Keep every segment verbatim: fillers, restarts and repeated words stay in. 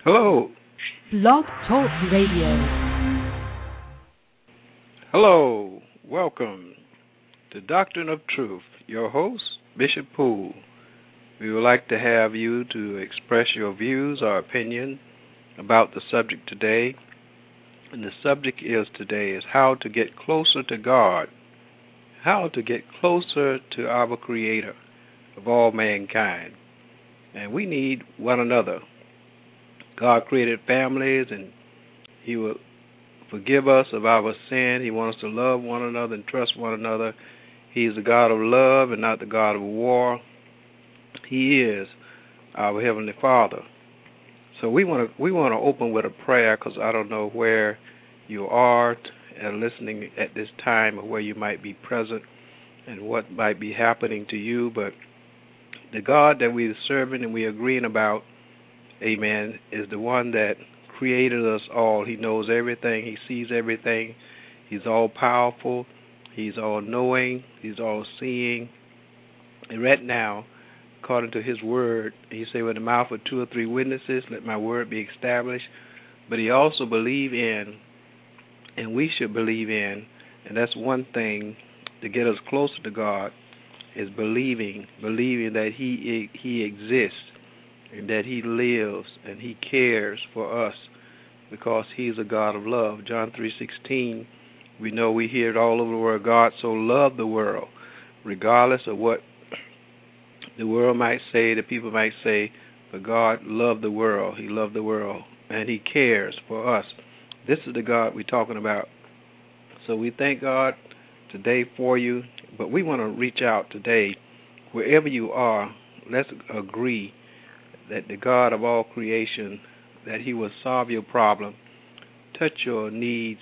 Hello. Blog Talk Radio. Hello. Welcome to Doctrine of Truth. Your host, Bishop Poole. We would like to have you to express your views or opinion about the subject today. And the subject is today is how to get closer to God. How to get closer to our Creator of all mankind. And we need one another. God created families, and He will forgive us of our sin. He wants us to love one another and trust one another. He is the God of love and not the God of war. He is our Heavenly Father. So we want to we want to open with a prayer, because I don't know where you are and listening at this time, or where you might be present and what might be happening to you. But the God that we're serving and we're agreeing about, amen, is the one that created us all. He knows everything. He sees everything. He's all powerful. He's all knowing. He's all seeing. And right now, according to His word, He said, with the mouth of two or three witnesses, let my word be established. But He also believed in, and we should believe in, and that's one thing to get us closer to God, is believing, believing that He He exists, and that He lives and He cares for us, because He's a God of love. John three sixteen, we know, we hear it all over the world. God so loved the world, regardless of what the world might say, the people might say, but God loved the world. He loved the world, and He cares for us. This is the God we're talking about. So we thank God today for you, but we want to reach out today, wherever you are. Let's agree that the God of all creation, that He will solve your problem, touch your needs,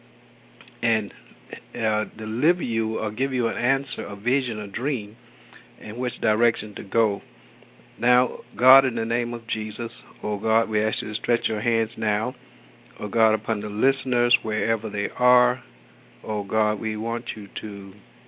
and uh, deliver you or give you an answer, a vision, a dream, in which direction to go. Now, God, in the name of Jesus, oh God, we ask you to stretch your hands now, oh God, upon the listeners, wherever they are. Oh God, we want you to,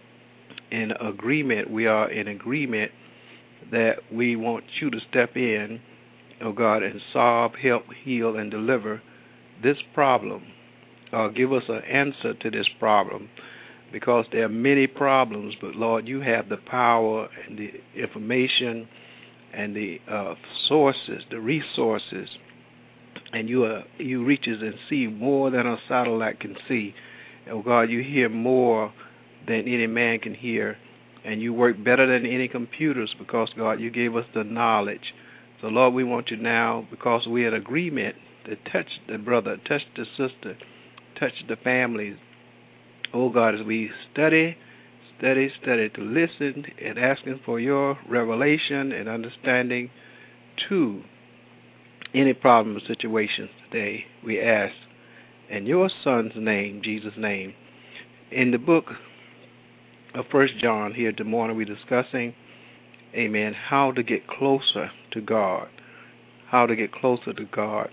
in agreement, we are in agreement that we want you to step in, oh God, and solve, help, heal, and deliver this problem. Uh, give us an answer to this problem, because there are many problems, but Lord, you have the power and the information and the uh, sources, the resources, and you are, you reaches and see more than a satellite can see. Oh God, you hear more than any man can hear, and you work better than any computers, because, God, you gave us the knowledge. So, Lord, we want you now, because we're in agreement, to touch the brother, touch the sister, touch the families. Oh, God, as we study, study, study to listen and asking for your revelation and understanding to any problem or situation today, we ask in your Son's name, Jesus' name. In the book of First John here this morning, we're discussing, amen, how to get closer to God, how to get closer to God.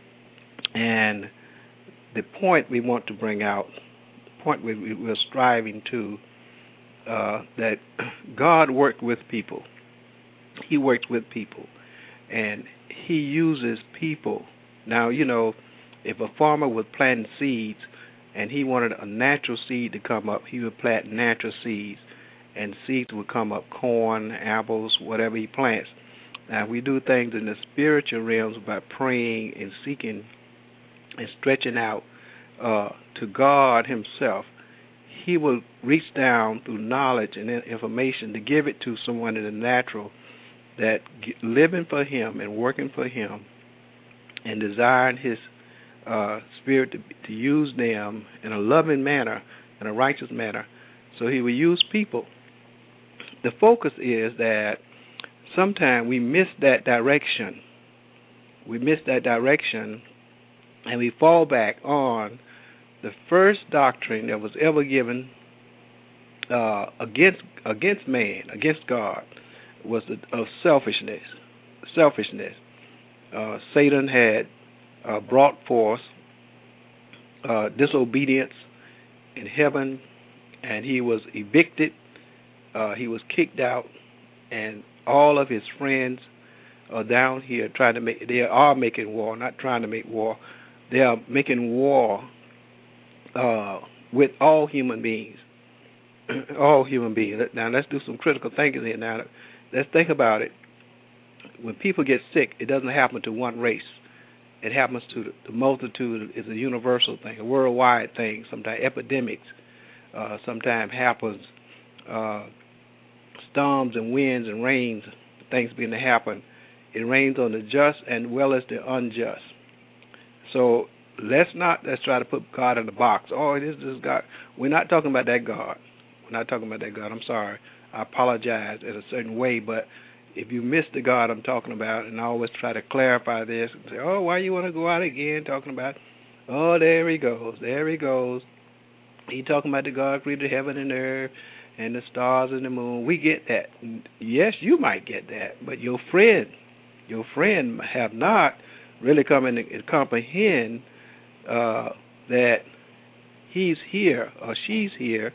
And the point we want to bring out, the point we, we're striving to, uh, that God worked with people. He worked with people, and He uses people. Now, you know, if a farmer would plant seeds and he wanted a natural seed to come up, he would plant natural seeds, and seeds would come up, corn, apples, whatever he plants. Now, we do things in the spiritual realms by praying and seeking and stretching out uh, to God Himself. He will reach down through knowledge and information to give it to someone in the natural, that living for Him and working for Him and desiring His uh, Spirit to, to use them in a loving manner, in a righteous manner. So He will use people. The focus is that sometimes we miss that direction. We miss that direction, and we fall back on the first doctrine that was ever given uh, against against man, against God, was the, of selfishness. Selfishness. Uh, Satan had uh, brought forth uh, disobedience in heaven, and he was evicted. Uh, he was kicked out, and all of his friends are down here trying to make. They are making war, not trying to make war. They are making war uh, with all human beings. all human beings. Now let's do some critical thinking here. Now let's think about it. When people get sick, it doesn't happen to one race. It happens to the, the multitude. It's a universal thing, a worldwide thing. Sometimes epidemics. Uh, sometimes happens. Uh, storms and winds and rains, things begin to happen. It rains on the just and well as the unjust. So let's not let's try to put God in the box. Oh, it is this God. We're not talking about that God. We're not talking about that God. I'm sorry. I apologize in a certain way, but if you miss the God I'm talking about, and I always try to clarify this and say, oh, why you want to go out again talking about, oh, there he goes, there he goes. He talking about the God created heaven and earth and the stars and the moon. We get that. Yes, you might get that, but your friend, your friend have not really come in and comprehend uh, that he's here or she's here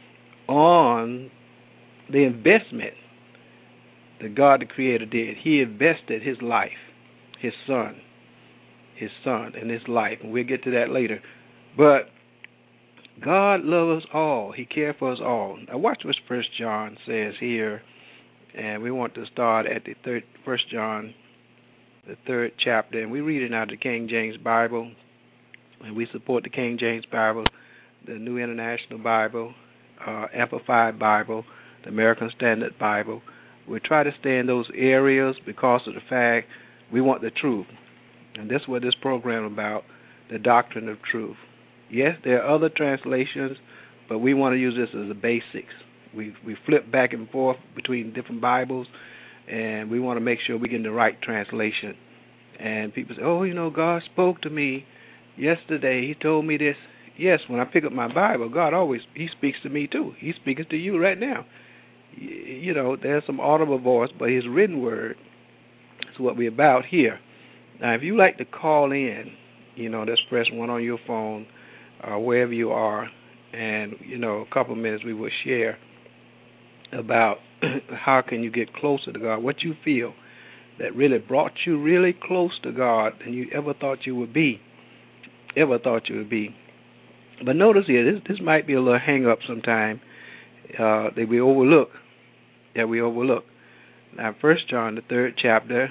on the investment that God the Creator did. He invested his life, his son, his son and his life, and we'll get to that later. But God loves us all. He cares for us all. Now watch what First John says here, and we want to start at the third, First John, the third chapter, and we read it out of the King James Bible, and we support the King James Bible, the New International Bible, uh, Amplified Bible, the American Standard Bible. We try to stay in those areas because of the fact we want the truth, and that's what this program is about, the doctrine of truth. Yes, there are other translations, but we want to use this as the basics. We we flip back and forth between different Bibles, and we want to make sure we get the right translation. And people say, oh, you know, God spoke to me yesterday. He told me this. Yes, when I pick up my Bible, God always, he speaks to me too. He's speaking to you right now. You know, there's some audible voice, but his written word is what we're about here. Now, if you like to call in, you know, just press one on your phone, Uh, wherever you are, and you know, a couple of minutes we will share about how can you get closer to God, what you feel that really brought you really close to God than you ever thought you would be, ever thought you would be. But notice here, this this might be a little hang up sometime uh, that we overlook, that we overlook. Now, First John, the third chapter,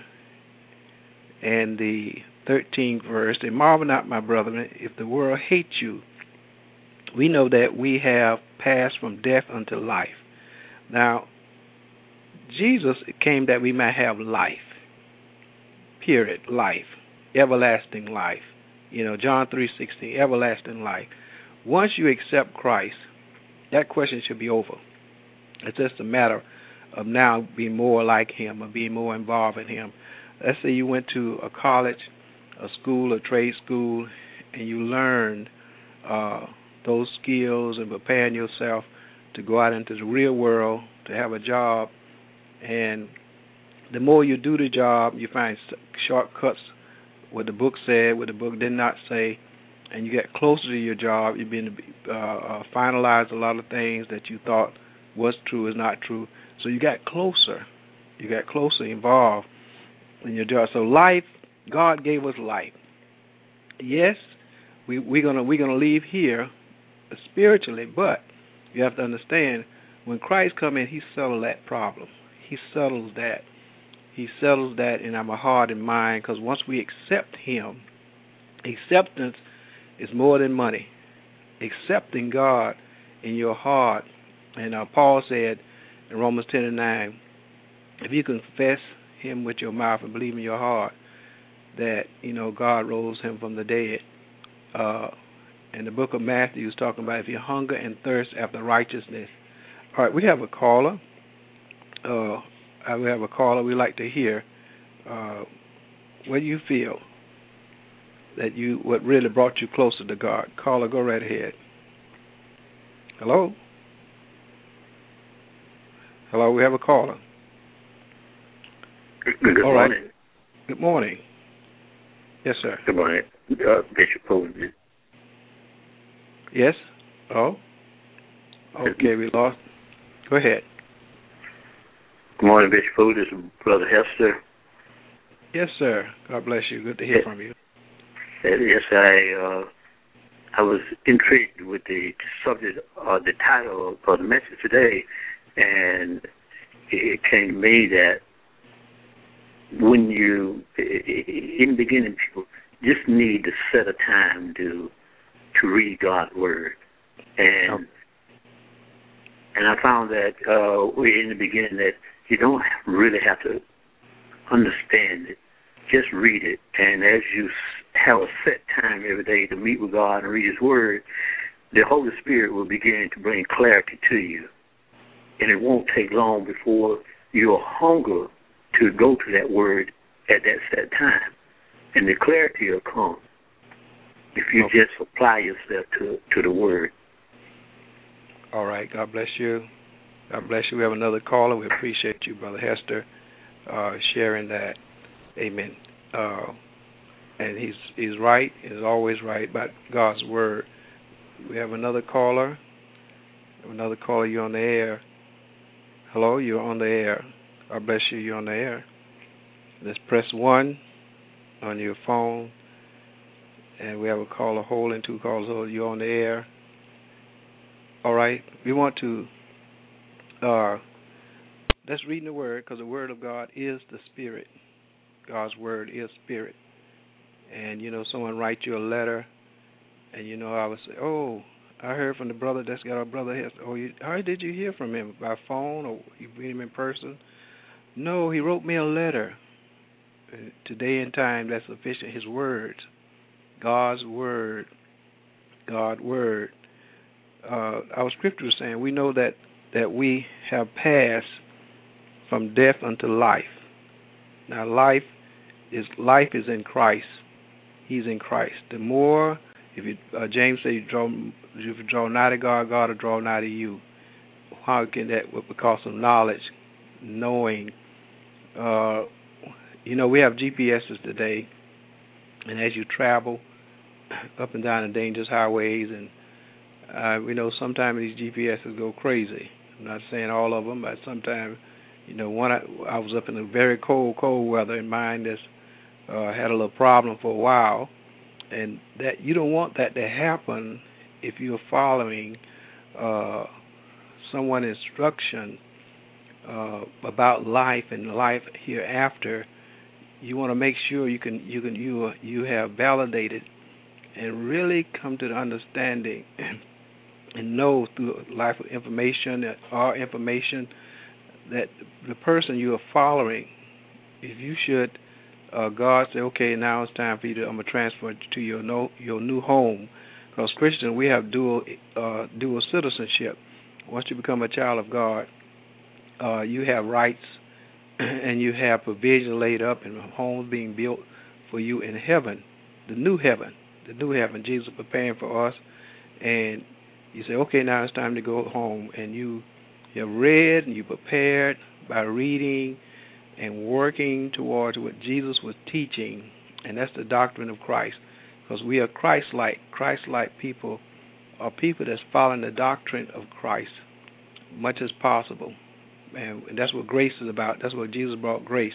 and the thirteenth verse, and marvel not, my brethren, if the world hates you. We know that we have passed from death unto life. Now, Jesus came that we might have life, period, life, everlasting life. You know, John three sixteen, everlasting life. Once you accept Christ, that question should be over. It's just a matter of now being more like him or being more involved in him. Let's say you went to a college, a school, a trade school, and you learned uh, those skills and preparing yourself to go out into the real world, to have a job. And the more you do the job, you find shortcuts, what the book said, what the book did not say, and you get closer to your job. You begin to uh, finalize a lot of things that you thought was true is not true. So you got closer. You got closer involved in your job. So life, God gave us life. Yes, we, we're gonna we're gonna leave here spiritually, but you have to understand when Christ comes in, he settles that problem. He settles that. He settles that in our heart and mind, because once we accept him, acceptance is more than money. Accepting God in your heart, and uh, Paul said in Romans ten and nine, if you confess him with your mouth and believe in your heart that, you know, God rose him from the dead. Uh, in the book of Matthew, he's talking about if you hunger and thirst after righteousness. All right, we have a caller. Uh, we have a caller we like to hear. Uh, what do you feel that you, what really brought you closer to God? Caller, go right ahead. Hello? Hello, we have a caller. Good All morning. Right. Good morning. Yes, sir. Good morning. Uh, Bishop Poland. Yes? Oh? Okay, we lost. Go ahead. Good morning, Bishop Poland. This is Brother Hester. Yes, sir. God bless you. Good to hear yes, from you. yes, I uh, I was intrigued with the subject, or uh, the title of the message today, and it came to me that when you, in the beginning, people just need to set a time to to read God's Word, and oh. and I found that uh, in the beginning that you don't really have to understand it. Just read it, and as you have a set time every day to meet with God and read His Word, the Holy Spirit will begin to bring clarity to you. And it won't take long before you'll hunger to go to that Word at that set time. And the clarity will come if you okay. just apply yourself to, to the Word. All right. God bless you. God bless you. We have another caller. We appreciate you, Brother Hester, uh, sharing that. Amen. Uh, and he's he's right. He's always right about God's Word. We have another caller. Another caller. You're on the air. Hello. You're on the air. God bless you. You're on the air. Let's press one on your phone. And we have a caller holding, two callers holding. You're on the air. All right. We want to, uh, let's read the Word, because the Word of God is the Spirit. God's Word is Spirit. And, you know, someone writes you a letter, and, you know, I would say, oh, I heard from the brother that's got our brother here. Oh, you, how did you hear from him? By phone, or you meet him in person? No, he wrote me a letter. Uh, today and time, that's sufficient. His words. God's Word. God's Word. Uh, our scripture is saying we know that, that we have passed from death unto life. Now, life is life is in Christ. He's in Christ. The more, if you, uh, James said, you draw, if you draw nigh to God, God will draw nigh to you. How can that? Because of knowledge, knowing. Uh, you know, we have G P S's today, and as you travel up and down the dangerous highways, and uh, we know sometimes these G P S's go crazy. I'm not saying all of them, but sometimes. You know, one I, I was up in a very cold, cold weather, and mine just uh, had a little problem for a while, and that you don't want that to happen if you're following uh, someone's instruction uh, about life and life hereafter. You want to make sure you can you can you you have validated and really come to the understanding and know through life of information or information that the person you are following, if you should, uh, God say, okay, now it's time for you to, I'm going to transfer to your no, your new home. Because Christians, we have dual uh, dual citizenship. Once you become a child of God, uh, you have rights and you have provision laid up and homes being built for you in heaven, the new heaven, the new heaven. Jesus is preparing for us. And you say, okay, now it's time to go home. And you You have read and you prepared by reading and working towards what Jesus was teaching, and that's the doctrine of Christ. Because we are Christ-like. Christ-like people are people that's following the doctrine of Christ much as possible. And that's what grace is about. That's what Jesus brought grace.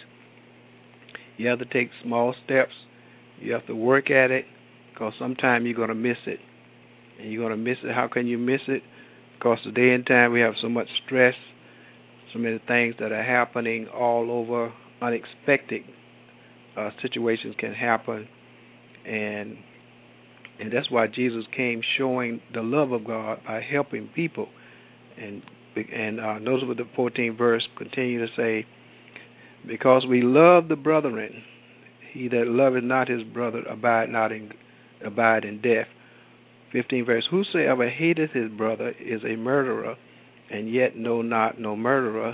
You have to take small steps. You have to work at it, because sometime you're going to miss it. And you're going to miss it. How can you miss it? Because today and time we have so much stress, so many things that are happening all over. Unexpected uh, situations can happen, and and that's why Jesus came, showing the love of God by helping people. And and uh, notice what the fourteenth verse continue to say, because we love the brethren, he that loveth not his brother abide not in abide in death. fifteenth verse, whosoever hateth his brother is a murderer, and yet know not no murderer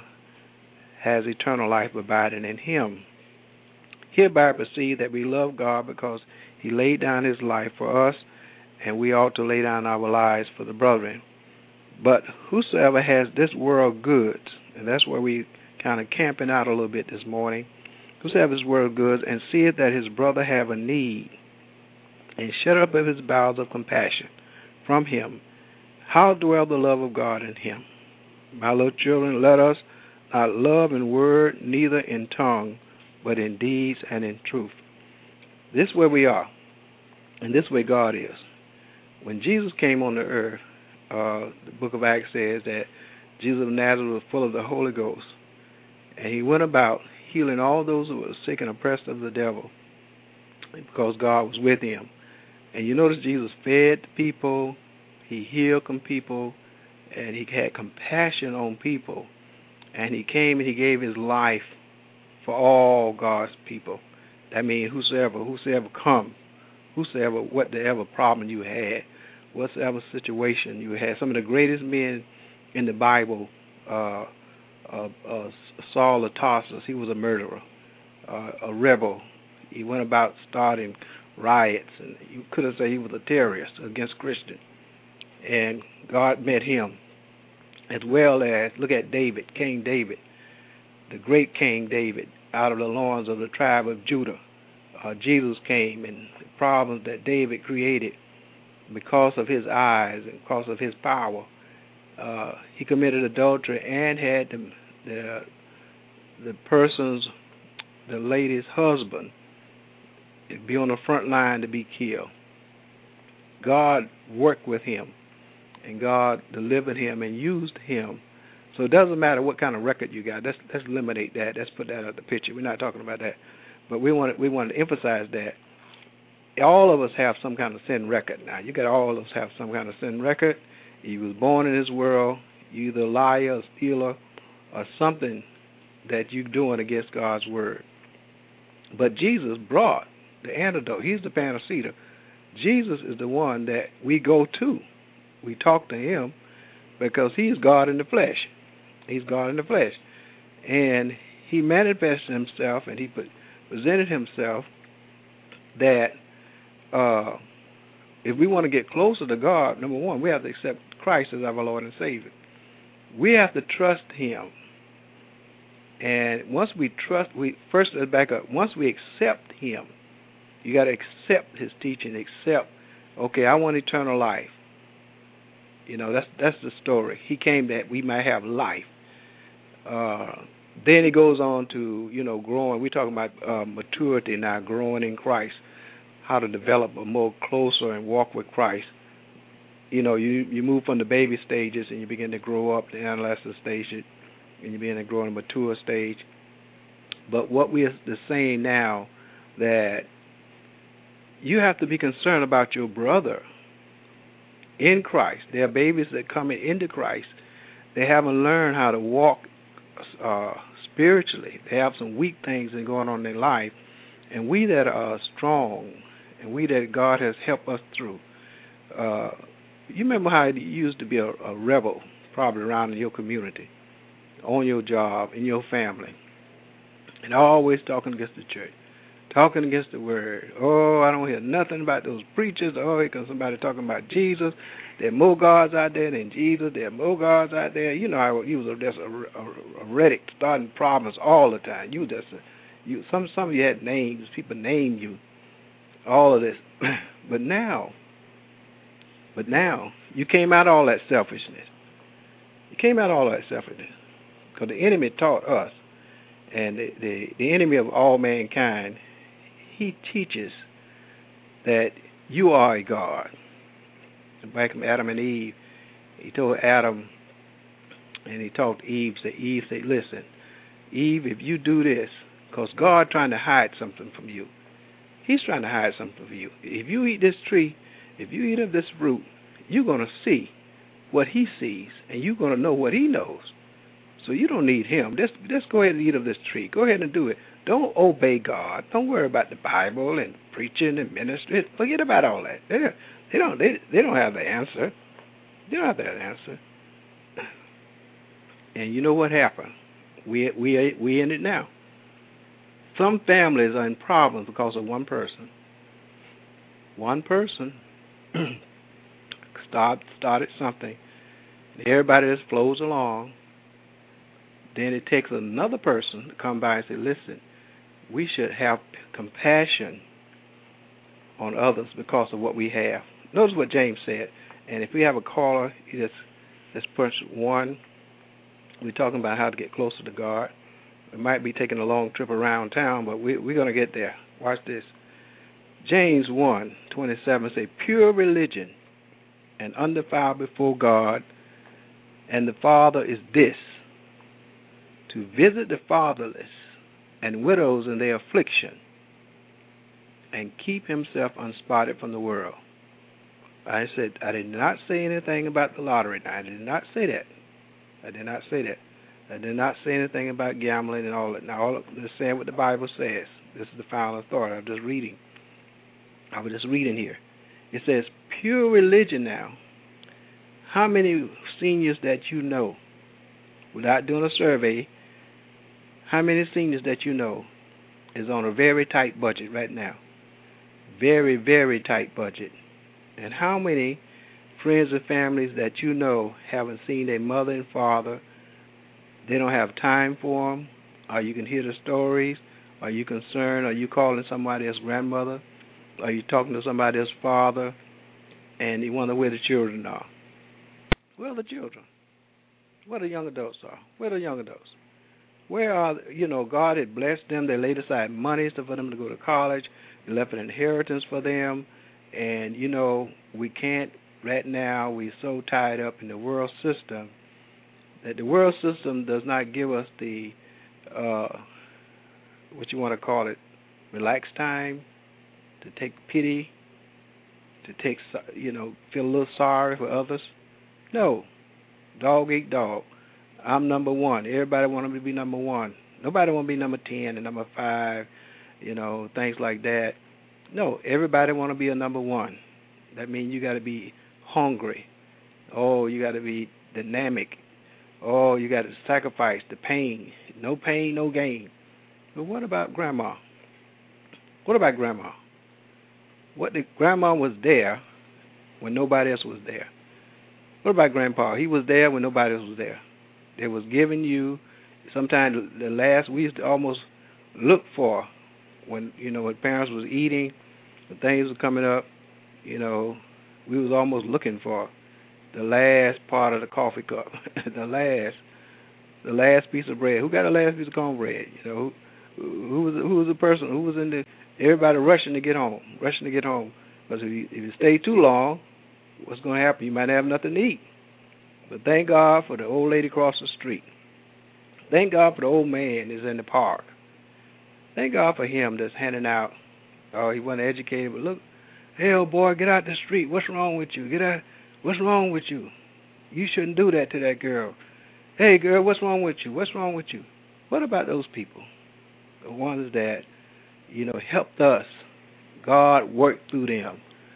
has eternal life abiding in him. Hereby I perceive that we love God, because he laid down his life for us, and we ought to lay down our lives for the brethren. But whosoever has this world goods, and that's where we kind of camping out a little bit this morning, whosoever has this world goods, and seeth that his brother have a need, and shut up of his bowels of compassion from him, how dwell the love of God in him? My little children, let us not love in word, neither in tongue, but in deeds and in truth. This is where we are, and this is where God is. When Jesus came on the earth, uh, the book of Acts says that Jesus of Nazareth was full of the Holy Ghost, and he went about healing all those who were sick and oppressed of the devil, because God was with him. And you notice Jesus fed the people, he healed some people, and he had compassion on people. And he came and he gave his life for all God's people. That means whosoever, whosoever come, whosoever, whatever problem you had, whatever situation you had. Some of the greatest men in the Bible, uh, uh, uh, Saul of Tarsus, he was a murderer, uh, a rebel. He went about starting riots, and you could have said he was a terrorist against Christians. And God met him, as well as, look at David, King David, the great King David, out of the loins of the tribe of Judah. Uh, Jesus came, and the problems that David created because of his eyes and because of his power, uh, he committed adultery and had the, the, the person's, the lady's husband, be on the front line to be killed. God worked with him, and God delivered him and used him. So it doesn't matter what kind of record you got. Let's let's eliminate that. Let's put that out of the picture. We're not talking about that. But we want we want to emphasize that all of us have some kind of sin record. Now, you got all of us have some kind of sin record. You was born in this world. You either a liar, a stealer, or something that you're doing against God's word. But Jesus brought the antidote. He's the panacea. Jesus is the one that we go to. We talk to him because he's God in the flesh. He's God in the flesh. And he manifested himself, and he put, presented himself that uh, if we want to get closer to God, number one, we have to accept Christ as our Lord and Savior. We have to trust him. And once we trust, we first let's back up. Once we accept him, you got to accept his teaching. Accept, okay, I want eternal life. You know, that's that's the story. He came that we might have life. Uh, then he goes on to, you know, growing. We're talking about uh, maturity now, growing in Christ, how to develop a more closer and walk with Christ. You know, you, you move from the baby stages and you begin to grow up, the adolescent stage, and you begin to grow in a mature stage. But what we are saying now, that you have to be concerned about your brother in Christ. There are babies that come into Christ. They haven't learned how to walk uh, spiritually. They have some weak things that are going on in their life. And we that are strong, and we that God has helped us through. Uh, you remember how it used to be a, a rebel, probably around in your community, on your job, in your family, and always talking against the church, talking against the word. Oh, I don't hear nothing about those preachers. Oh, here comes somebody talking about Jesus. There are more gods out there than Jesus. There are more gods out there. You know how you was just a, a, a Reddick starting problems all the time. You just a, you some some of you had names. People named you. All of this, but now, but now you came out of all that selfishness. You came out of all that selfishness because the enemy taught us, and the, the the enemy of all mankind. He teaches that you are a God. Back from Adam and Eve, he told Adam, and he talked to Eve, said, Eve said, listen, Eve, if you do this, because God trying to hide something from you. He's trying to hide something from you. If you eat this tree, if you eat of this fruit, you're going to see what he sees, and you're going to know what he knows. So you don't need him. Just, just go ahead and eat of this tree. Go ahead and do it. Don't obey God. Don't worry about the Bible and preaching and ministry. Forget about all that. They, they don't. They, they don't have the answer. They don't have that answer. And you know what happened? We we we in it now. Some families are in problems because of one person. One person start, started something. Everybody just flows along. Then it takes another person to come by and say, listen, we should have compassion on others because of what we have. Notice what James said. And if we have a caller, just let's push one. We're talking about how to get closer to God. We might be taking a long trip around town, but we, we're going to get there. Watch this. James one twenty-seven say, pure religion and undefiled before God and the Father is this, to visit the fatherless and widows in their affliction and keep himself unspotted from the world. I said, I did not say anything about the lottery. I did not say that. I did not say that. I did not say anything about gambling and all that. Now, all of, just saying what the Bible says. This is the final authority. I'm just reading. I was just reading here. It says, pure religion now. How many seniors that you know, without doing a survey, how many seniors that you know is on a very tight budget right now? Very, very tight budget. And how many friends and families that you know haven't seen their mother and father? They don't have time for them. Or you can hear the stories. Are you concerned? Are you calling somebody else's grandmother? Are you talking to somebody else's father? And you wonder where the children are. Where are the children? Where the young adults are? Where are the young adults? Where are, you know, God had blessed them. They laid aside money for them to go to college. He left an inheritance for them. And, you know, we can't, right now, we're so tied up in the world system that the world system does not give us the, uh, what you want to call it, relaxed time, to take pity, to take, you know, feel a little sorry for others. No. Dog eat dog. I'm number one. Everybody want to be number one. Nobody want to be number ten and number five, you know, things like that. No, everybody want to be a number one. That means you got to be hungry. Oh, you got to be dynamic. Oh, you got to sacrifice the pain. No pain, no gain. But what about grandma? What about grandma? What the grandma was there when nobody else was there. What about grandpa? He was there when nobody else was there. They was giving you, sometimes the last, we used to almost look for when, you know, when parents was eating, when things were coming up, you know, we was almost looking for the last part of the coffee cup, the last, the last piece of bread. Who got the last piece of cornbread? You know, who, who was who was the person who was in the? Everybody rushing to get home, rushing to get home. Because if you, if you stay too long, what's going to happen? You might have nothing to eat. But thank God for the old lady across the street. Thank God for the old man that's in the park. Thank God for him that's handing out. Oh, he wasn't educated, but look, hey, old boy, get out the street. What's wrong with you? Get out. What's wrong with you? You shouldn't do that to that girl. Hey, girl, what's wrong with you? What's wrong with you? What about those people? The ones that, you know, helped us. God worked through them.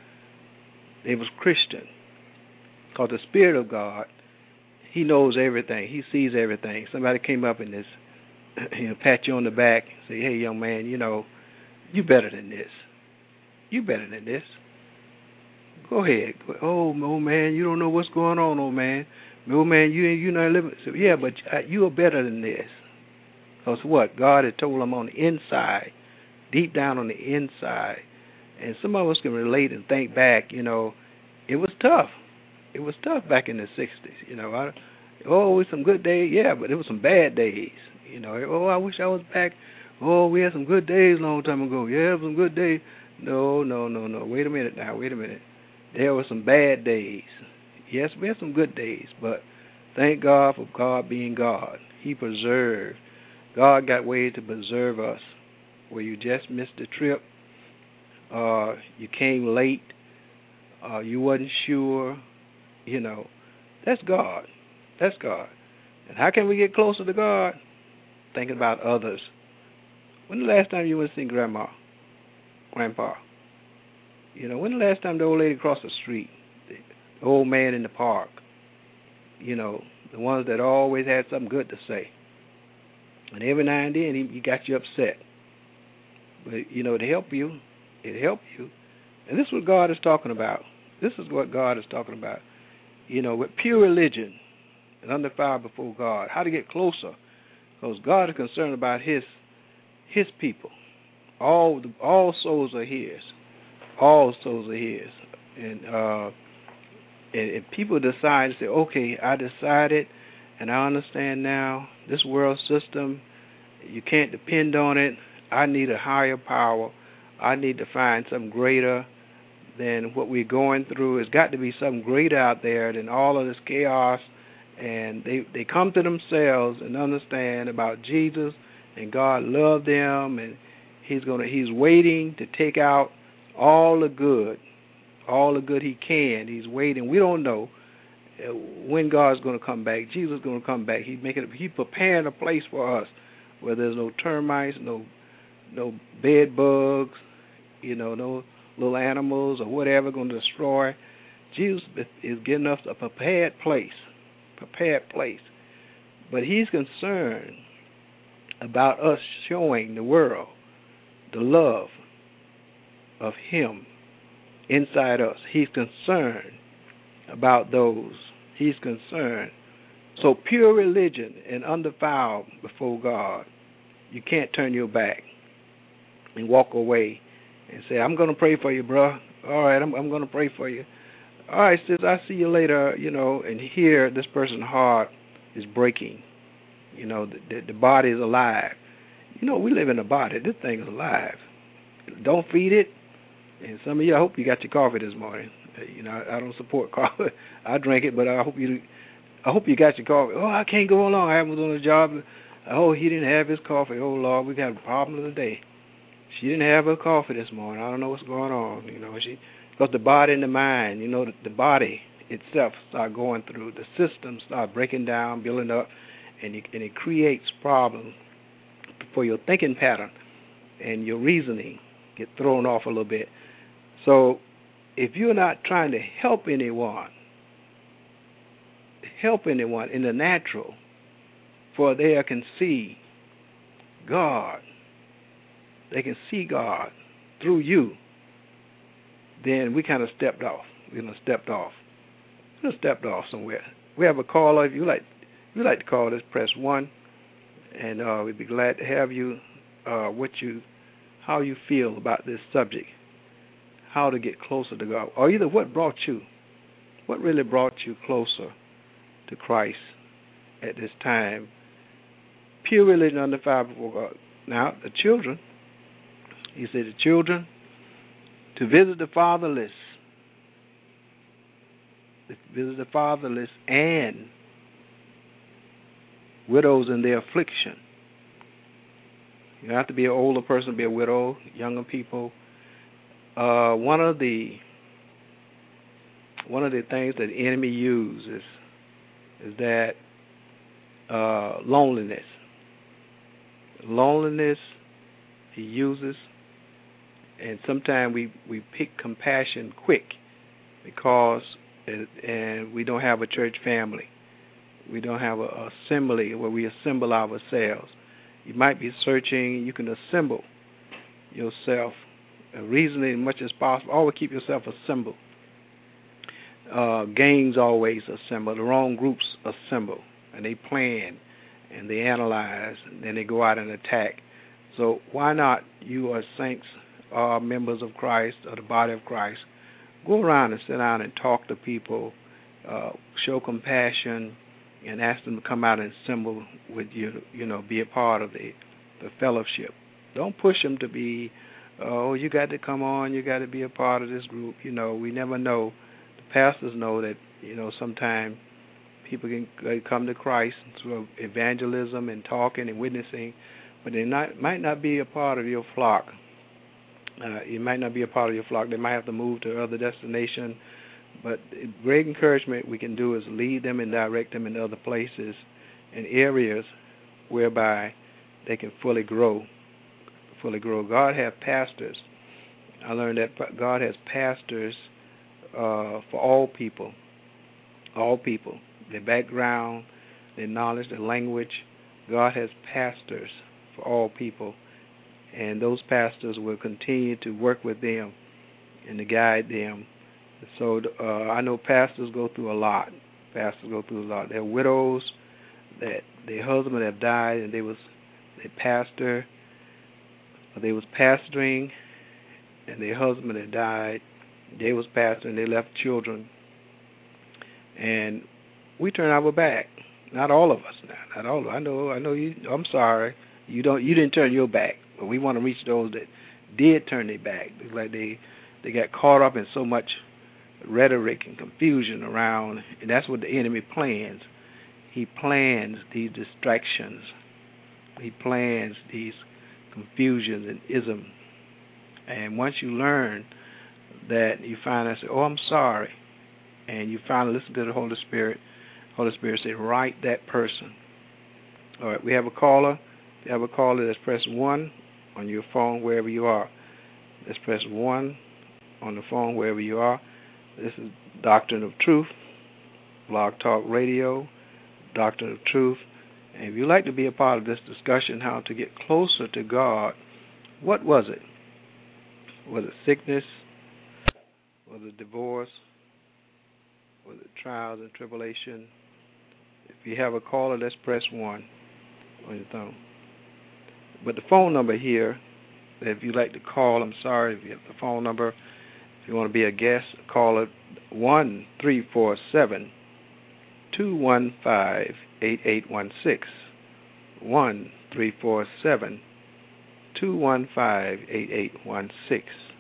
They was Christian. Because the Spirit of God, He knows everything. He sees everything. Somebody came up and this, you know, pat you on the back and say, hey, young man, you know, you better than this. You better than this. Go ahead. Oh, old man, you don't know what's going on, old man. Old man, you you not living. So, yeah, but you are better than this. Because what? God had told them on the inside, deep down on the inside. And some of us can relate and think back, you know, it was tough. It was tough back in the sixties, you know. I, oh, it was some good days, yeah, but it was some bad days, you know. Oh, I wish I was back. Oh, we had some good days a long time ago. Yeah, it was some good days. No, no, no, no. Wait a minute now. Wait a minute. There were some bad days. Yes, we had some good days, but thank God for God being God. He preserved. God got ways to preserve us. Where you just missed the trip, uh, you came late, uh, you wasn't sure, you know. That's God. That's God. And how can we get closer to God? Thinking about others. When the last time you went to see Grandma, Grandpa? You know, when the last time the old lady across the street, the old man in the park, you know, the ones that always had something good to say. And every now and then he, he got you upset. But, you know, it helped you. It helped you. And this is what God is talking about. This is what God is talking about. You know, with pure religion and undefiled before God, how to get closer. Because God is concerned about his his people. All the, all souls are his. All souls are his. And, uh, and if people decide to say, okay, I decided and I understand now this world system, You can't depend on it. I need a higher power. I need to find something greater than what we're going through. It's got to be something greater out there than all of this chaos. And they, they come to themselves and understand about Jesus, and God loved them, and He's gonna He's waiting to take out all the good, all the good He can. He's waiting. We don't know when God's going to come back. Jesus is going to come back. He's making He's preparing a place for us where there's no termites, no no bed bugs, you know, no little animals or whatever going to destroy. Jesus is getting us a prepared place, prepared place. But He's concerned about us showing the world the love of Him inside us. He's concerned about those. He's concerned. So pure religion and undefiled before God, you can't turn your back and walk away and say, I'm going to pray for you, bro. All right, I'm, I'm going to pray for you. All right, sis, I'll see you later, you know, and here this person's heart is breaking. You know, the, the, the body is alive. You know, we live in a body. This thing is alive. Don't feed it. And some of you, I hope you got your coffee this morning. You know, I, I don't support coffee. I drink it, but I hope you I hope you got your coffee. Oh, I can't go along. I was on a job. Oh, he didn't have his coffee. Oh, Lord, we got a problem today. She didn't have her coffee this morning. I don't know what's going on. You know, she because the body and the mind, you know, the, the body itself start going through. The system start breaking down, building up, and, you, and it creates problems for your thinking pattern and your reasoning get thrown off a little bit. So if you're not trying to help anyone, help anyone in the natural, for they can see God, they can see God through you, then we kind of stepped off. We kind of stepped off. We kind of stepped off somewhere. We have a caller. If you like, if you like to call us, press one, and uh, we'd be glad to have you. Uh, what you, how you feel about this subject, how to get closer to God, or either what brought you, what really brought you closer to Christ at this time. Pure religion undefiled before God. Now, the children, he said, the children, to visit the fatherless, to visit the fatherless and widows in their affliction. You don't have to be an older person to be a widow, younger people. Uh, one of the one of the things that the enemy uses is that uh, loneliness. Loneliness he uses, and sometimes we, we pick compassion quick because it, and we don't have a church family. We don't have a assembly where we assemble ourselves. You might be searching. You can assemble yourself, uh, reasoning as much as possible. Always keep yourself assembled. Uh, gangs always assemble. The wrong groups assemble, and they plan, and they analyze, and then they go out and attack. So why not, you as saints, are members of Christ, or the body of Christ, go around and sit down and talk to people, uh, show compassion, and ask them to come out and assemble with you, you know, be a part of the, the fellowship. Don't push them to be, oh, you got to come on, you got to be a part of this group. You know, we never know. The pastors know that, you know, sometimes people can come to Christ through evangelism and talking and witnessing, but they not, might not be a part of your flock. Uh, it might not be a part of your flock. They might have to move to another destination. But great encouragement we can do is lead them and direct them in other places and areas whereby they can fully grow, fully grow. God has pastors. I learned that God has pastors uh, for all people, all people, their background, their knowledge, their language. God has pastors for all people, and those pastors will continue to work with them and to guide them. So uh, I know pastors go through a lot. Pastors go through a lot. They're widows that their husband have died, and they was they pastor, or they was pastoring, and their husband had died. They was pastoring. They left children, and we turn our back. Not all of us now. Not all. Of, I know. I know you. I'm sorry. You don't. You didn't turn your back, but we want to reach those that did turn their back. It's like they they got caught up in so much rhetoric and confusion around, and that's what the enemy plans. He plans these distractions. He plans these confusions and isms. And once you learn that, you find out, say, oh, I'm sorry, and you finally listen to the Holy Spirit. Holy Spirit say, write that person. All right, we have a caller. If you have a caller, let's press one on your phone wherever you are. Let's press one on the phone wherever you are. This is Doctrine of Truth, Blog Talk Radio, Doctrine of Truth. And if you'd like to be a part of this discussion, how to get closer to God, what was it? Was it sickness? Was it divorce? Was it trials and tribulation? If you have a caller, let's press one on your phone. But the phone number here, if you'd like to call, I'm sorry, if you have the phone number, if you want to be a guest, call it one three four seven, two one five, eight eight one six. one three four seven, two one five, eight eight one six.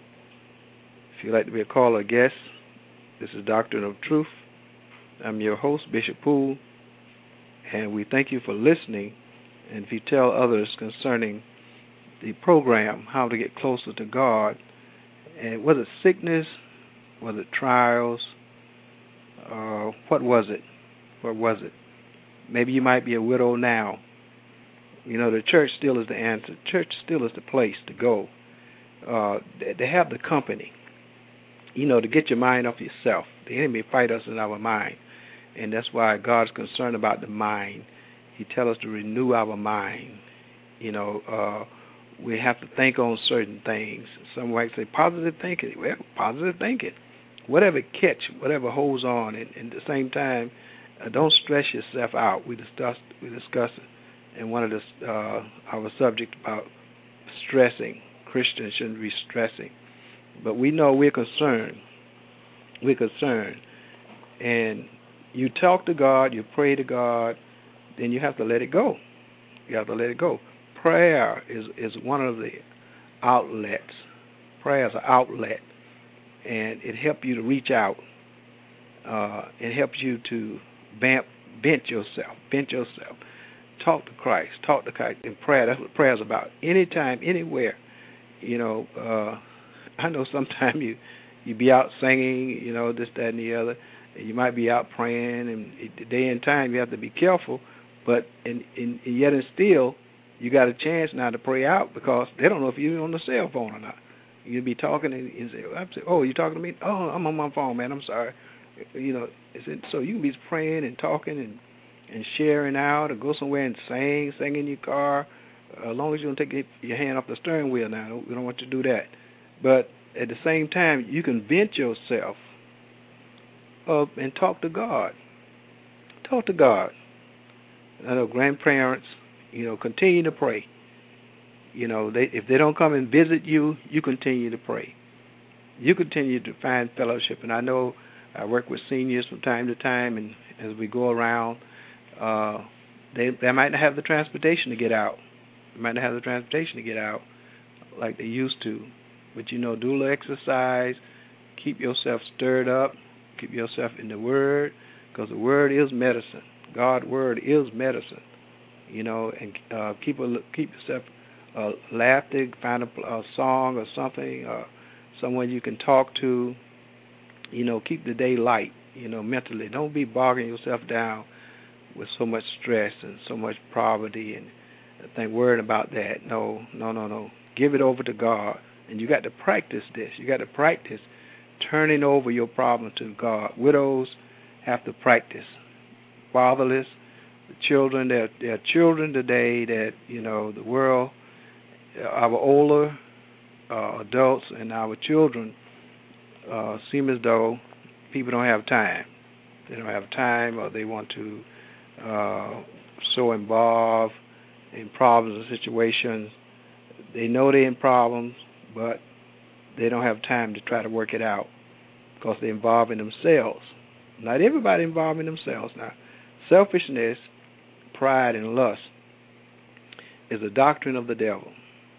If you'd like to be a caller or guest, this is Doctrine of Truth. I'm your host, Bishop Poole, and we thank you for listening. And if you tell others concerning the program, how to get closer to God, and was it sickness, was it trials, uh, what was it? What was it? Maybe you might be a widow now. You know, the church still is the answer. Church still is the place to go. Uh, they have the company, you know, to get your mind off yourself. The enemy fight us in our mind, and that's why God's concerned about the mind. He tells us to renew our mind. You know, uh, we have to think on certain things. Some might say positive thinking. Well, positive thinking. Whatever catch, whatever holds on, and, and at the same time, uh, don't stress yourself out. We discussed, we discussed it in one of the uh, our subject about stressing. Christians shouldn't be stressing, but we know we're concerned. We're concerned, and you talk to God, you pray to God, then you have to let it go. You have to let it go. Prayer is, is one of the outlets. Prayer is an outlet, and it helps you to reach out. Uh, it helps you to vent, vent yourself, vent yourself. Talk to Christ. Talk to Christ in prayer. That's what prayer is about. Anytime, anywhere. You know, uh, I know sometimes you you be out singing, you know, this, that, and the other. You might be out praying, and it, day and time you have to be careful. But in, in, in yet and still, you got a chance now to pray out because they don't know if you're on the cell phone or not. You'll be talking and, and say, "Oh, you talking to me? Oh, I'm on my phone, man. I'm sorry." You know, so you can be praying and talking and and sharing out, or go somewhere and sing, sing in your car. Uh, as long as you don't take your hand off the steering wheel now, we don't want you to do that. But at the same time, you can vent yourself up and talk to God. Talk to God. I know grandparents, you know, continue to pray. You know, they, if they don't come and visit you, you continue to pray. You continue to find fellowship. And I know I work with seniors from time to time, and as we go around, uh, they they might not have the transportation to get out. They might not have the transportation to get out like they used to. But, you know, do a little exercise, keep yourself stirred up, keep yourself in the Word, because the Word is medicine. God's Word is medicine. You know, and uh, keep a, keep yourself uh, laughing, find a, a song or something, uh, someone you can talk to. You know, keep the day light, you know, mentally. Don't be bogging yourself down with so much stress and so much poverty and think worrying about that. No, no, no, no. Give it over to God. And you got to practice this. You got to practice turning over your problem to God. Widows have to practice. Fatherless, the children, there, there are children today that, you know, the world, our older uh, adults and our children uh, seem as though people don't have time. They don't have time, or they want to uh, so involved in problems and situations. They know they're in problems, but they don't have time to try to work it out because they're involved in themselves. Not everybody involved in themselves now. Selfishness, pride, and lust is a doctrine of the devil.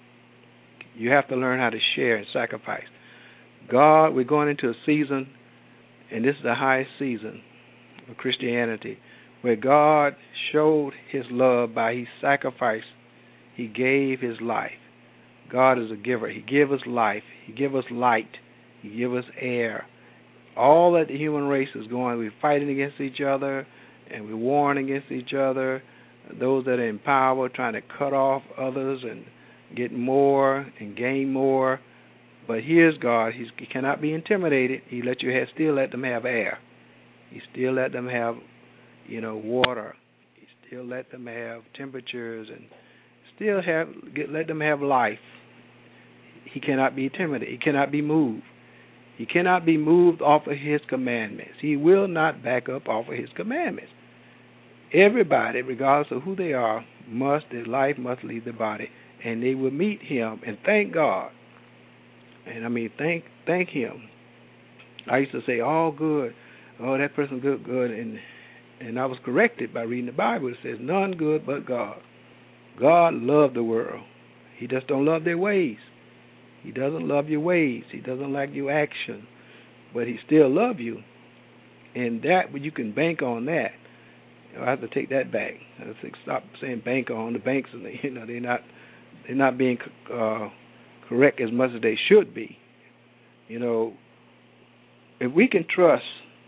You have to learn how to share and sacrifice. God, we're going into a season, and this is the highest season of Christianity, where God showed his love by his sacrifice. He gave his life. God is a giver. He gives us life. He gives us light. He gives us air. All that the human race is going, we're fighting against each other, and we're warring against each other. Those that are in power trying to cut off others and get more and gain more. But here's God. He's, he cannot be intimidated. He let you have, still let them have air. He still let them have, you know, water. He still let them have temperatures and still have get, let them have life. He cannot be intimidated. He cannot be moved. He cannot be moved off of his commandments. He will not back up off of his commandments. Everybody, regardless of who they are, must, their life must leave the body, and they will meet him and thank God. And I mean, thank thank him. I used to say, all good. Oh, that person good, good. And and I was corrected by reading the Bible. It says, none good but God. God loved the world. He just don't love their ways. He doesn't love your ways. He doesn't like your action. But he still loves you. And that, you can bank on that. I have to take that back. I have to stop saying bank on. The banks, you know, they're not they're not being uh, correct as much as they should be. You know, if we can trust,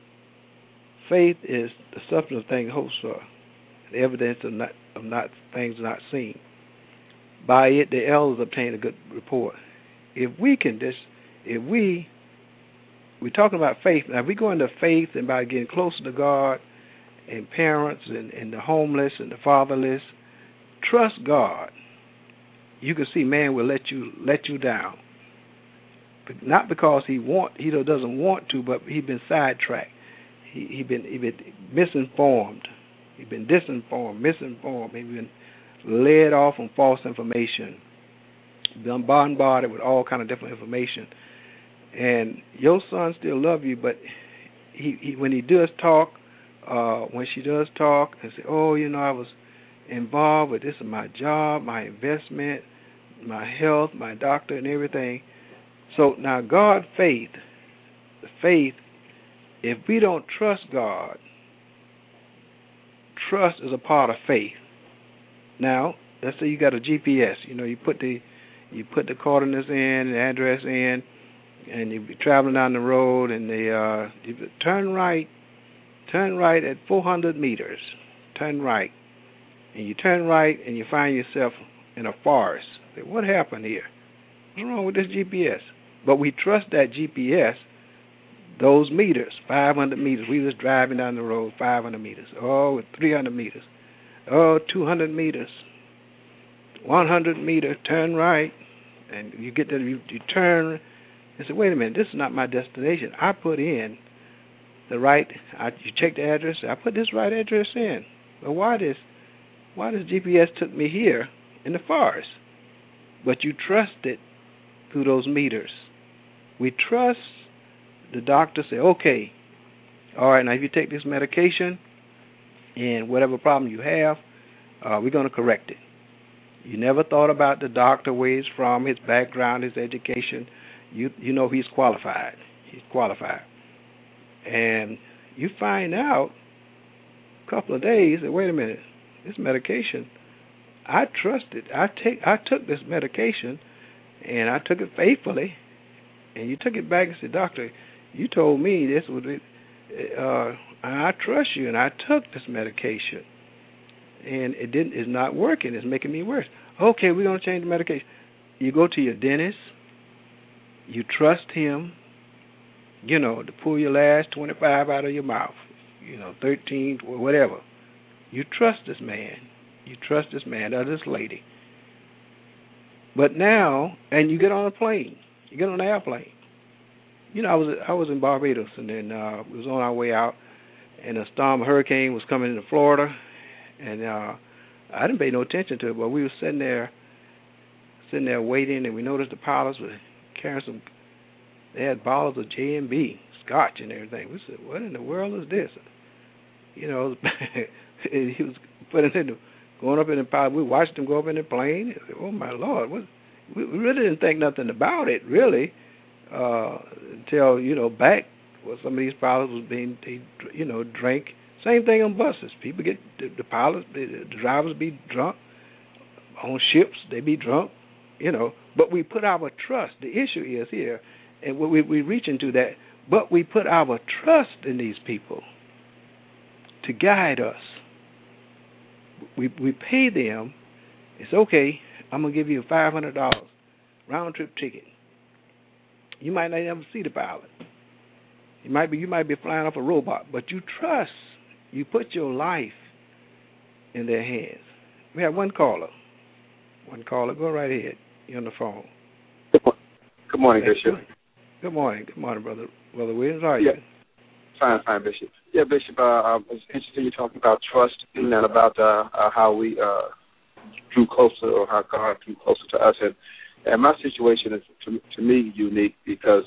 faith is the substance of things hoped for, the evidence of not of not things not seen. By it, the elders obtain a good report. If we can just, if we, we're talking about faith. Now, if we go into faith and by getting closer to God, and parents and, and the homeless and the fatherless, trust God. You can see man will let you let you down, but not because he want he doesn't want to, but he's been sidetracked. He he been he been misinformed. He's been disinformed, misinformed. He's been led off on false information. Been bombarded with all kind of different information. And your son still love you, but he, he when he does talk. Uh, when she does talk and say, oh, you know, I was involved with this is my job, my investment, my health, my doctor, and everything. So now God, faith, the faith, if we don't trust God, trust is a part of faith. Now, let's say you got a G P S. You know, you put the you put the coordinates in, the address in, and you be traveling down the road, and they uh, you turn right. Turn right at four hundred meters. Turn right. And you turn right and you find yourself in a forest. Say, what happened here? What's wrong with this G P S? But we trust that G P S, those meters, five hundred meters. We was driving down the road, five hundred meters. Oh, three hundred meters. Oh, two hundred meters. one hundred meters, turn right. And you get there, you, you turn and say, wait a minute, this is not my destination. I put in the right, I, you check the address, I put this right address in. But why this, why this G P S took me here in the forest? But you trust it through those meters. We trust the doctor say, okay, all right, now if you take this medication and whatever problem you have, uh, we're going to correct it. You never thought about the doctor, where he's from, his background, his education. You you know he's qualified. He's qualified. And you find out a couple of days that, wait a minute, this medication, I trusted. I take I took this medication and I took it faithfully. And you took it back and said, doctor, you told me this would be, uh, I trust you, and I took this medication. And it didn't. It's not working. It's making me worse. Okay, we're going to change the medication. You go to your dentist. You trust him, you know, to pull your last twenty-five out of your mouth, you know, thirteen, whatever. You trust this man. You trust this man or this lady. But now, and you get on a plane. You get on an airplane. You know, I was I was in Barbados, and then uh, we was on our way out, and a storm, a hurricane was coming into Florida, and uh, I didn't pay no attention to it, but we were sitting there, sitting there waiting, and we noticed the pilots were carrying some, they had bottles of J and B, scotch and everything. We said, what in the world is this? You know, he was putting it in the going up in the pilot. We watched them go up in the plane. Oh my Lord, what, we really didn't think nothing about it really uh, until you know back where some of these pilots was being, they, you know, drank. Same thing on buses. People get the, the pilots, the, the drivers be drunk on ships. They be drunk, you know. But we put our trust. The issue is here, and we we reach into that. But we put our trust in these people to guide us. We we pay them. It's okay. I'm gonna give you a five hundred dollars round trip ticket. You might not ever see the pilot. You might be you might be flying off a robot, but you trust. You put your life in their hands. We have one caller. One caller. Go right ahead. You're on the phone. Good morning, Bishop. Good morning. Good morning, brother. Brother Williams. How are yeah. you? Fine, fine, Bishop. Yeah, Bishop. Uh, I was interested in talking about trust and about uh, uh, how we uh, drew closer, or how God drew closer to us. And, and my situation is, to, to me, unique because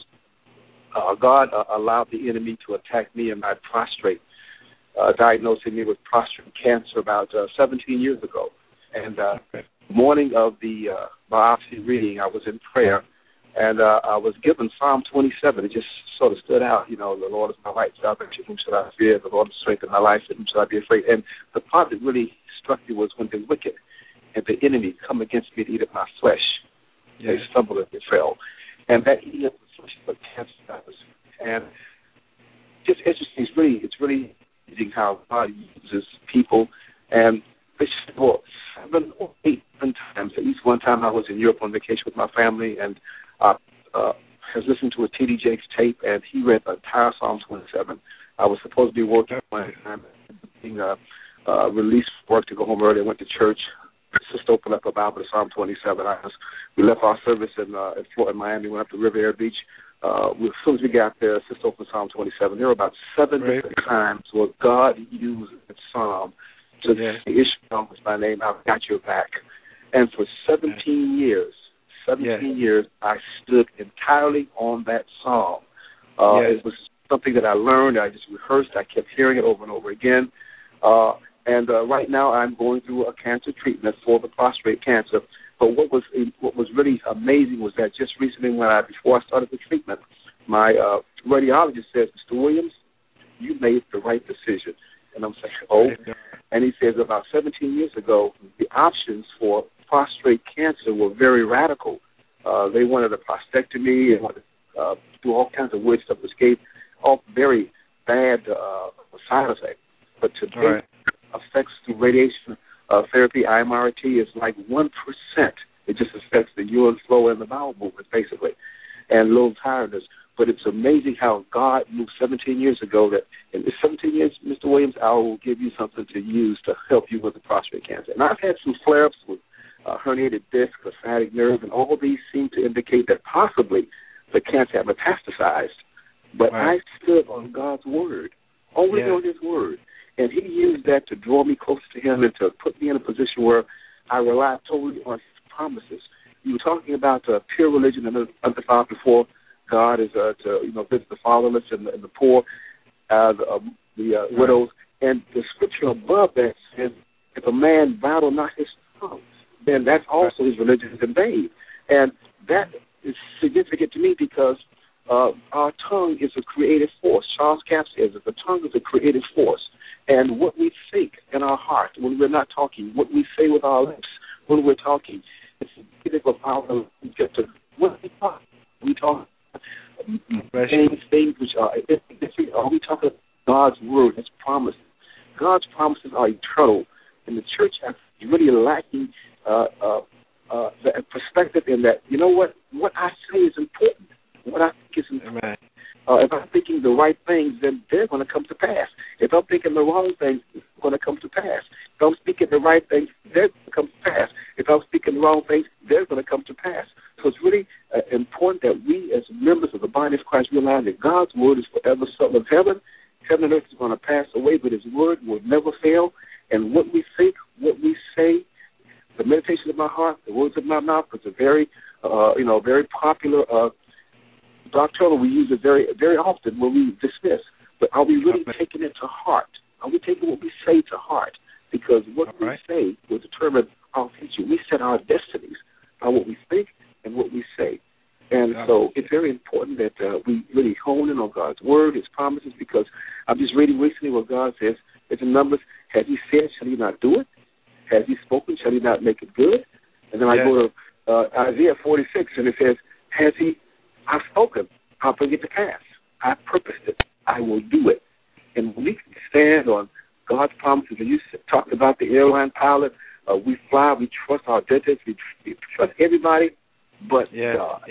uh, God uh, allowed the enemy to attack me in my prostrate, uh, diagnosing me with prostate cancer about uh, seventeen years ago. And uh, the morning of the uh, biopsy reading, I was in prayer, and uh, I was given Psalm twenty-seven. It just sort of stood out. You know, the Lord is my light, salvation, whom shall I fear? The Lord is the strength of my life, and whom shall I be afraid? And the part that really struck me was when the wicked and the enemy come against me to eat up my flesh. Yes. They stumbled and they fell. And that eating up the flesh is what cancer does. And just interesting. It's really, it's really amazing how God uses people. And for seven or eight times, at least one time I was in Europe on vacation with my family, and uh, uh, I was listening to a T D Jakes tape, and he read the entire Psalm twenty-seven. I was supposed to be working one time, being uh, uh, released from work to go home early. I went to church. The sister opened up a Bible to Psalm twenty-seven. I was, we left our service in, uh, in Florida, Miami, went up to Riviera Beach. Uh, we, as soon as we got there, sister opened Psalm twenty-seven. There were about seven right. different times where God used that Psalm to yeah. say, Ishmael was my name, I've got your back. And for seventeen yeah. years, seventeen yeah. years, I stood entirely on that Psalm. Uh, yeah. It was something that I learned. I just rehearsed. I kept hearing it over and over again. Uh, and uh, right now I'm going through a cancer treatment for the prostate cancer. But what was what was really amazing was that just recently, when I before I started the treatment, my uh, radiologist says, Mister Williams, you made the right decision. And I'm saying, oh. And he says about seventeen years ago, the options for prostate cancer were very radical. Uh, they wanted a prostatectomy and wanted to uh, do all kinds of weird stuff, which gave all very bad uh, side effects. But today, right. effects through radiation uh, therapy, I M R T, is like one percent. It just affects the urine flow and the bowel movement, basically, and a little tiredness. But it's amazing how God knew seventeen years ago that in seventeen years, Mister Williams, I will give you something to use to help you with the prostate cancer. And I've had some flare-ups with uh, herniated disc, the sciatic nerve, and all these seem to indicate that possibly the cancer had metastasized. But right. I stood on God's word, only yeah. on his word. And he used that to draw me closer to him and to put me in a position where I relied totally on his promises. You were talking about uh, pure religion and undefiled before God is uh, to you know visit the fatherless and the, and the poor, uh, the, uh, the uh, widows, and the scripture above that says, "If a man bridle not his tongue, then that's also his religion is in vain." And that is significant to me because uh, our tongue is a creative force. Charles Capps says that the tongue is a creative force, and what we think in our heart when we're not talking, what we say with our lips when we're talking, it's indicative of how we get to what we talk. We talk. Things, things which are, are we talking about God's word, His promises? God's promises are eternal, and the church is really lacking uh, uh, uh, the perspective in that. You know what? What I say is important. What I think is important. Uh, if I'm thinking the right things, then they're going to come to pass. If I'm thinking the wrong things, it's going to come to pass. If I'm speaking the right things, they're going to come to pass. If I'm speaking the wrong things, they're going to come to pass. So it's really uh, important that we, as members of the body of Christ, realize that God's word is forever settled in heaven. Heaven and earth is going to pass away, but his word will never fail. And what we think, what we say, the meditation of my heart, the words of my mouth, is a very, uh, you know, very popular uh, doctrinal. We use it very, very often when we dismiss. But are we really taking it to heart? Are we taking what we say to heart? Because what All we right. say, what the word, his promises, because I'm just reading recently what God says. It's in Numbers, has he said, shall he not do it? Has he spoken, shall he not make it good? And then I yes. go to uh, Isaiah forty-six, and it says, has he, I've spoken, I'll bring it to pass. I purposed it. I will do it. And when we can stand on God's promises, and you talked about the airline pilot, uh, we fly, we trust our dentists, we, we trust everybody but yes. God.